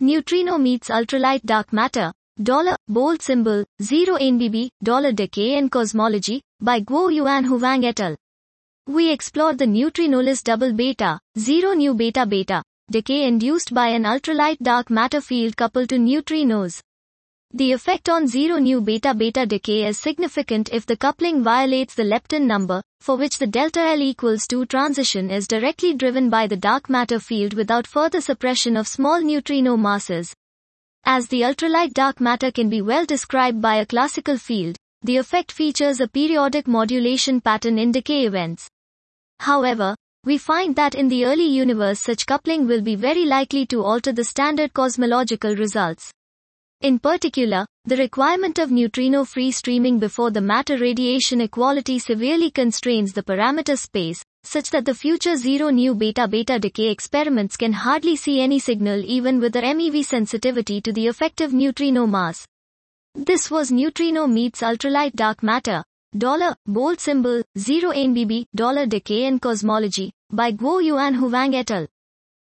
Neutrino meets ultralight dark matter, bold symbol, 0 NBB, decay and cosmology, by Guo Yuan Huang et al. We explored the neutrinoless double beta, 0 nu beta beta, decay induced by an ultralight dark matter field coupled to neutrinos. The effect on 0 nu beta beta decay is significant if the coupling violates the lepton number, for which the delta L equals 2 transition is directly driven by the dark matter field without further suppression of small neutrino masses. As the ultralight dark matter can be well described by a classical field, the effect features a periodic modulation pattern in decay events. However, we find that in the early universe such coupling will be very likely to alter the standard cosmological results. In particular, the requirement of neutrino free streaming before the matter radiation equality severely constrains the parameter space, such that the future 0 nu beta beta decay experiments can hardly see any signal even with a MeV sensitivity to the effective neutrino mass. This was Neutrino meets ultralight dark matter, bold symbol, 0 NBB, decay and cosmology, by Guo Yuan Huang et al.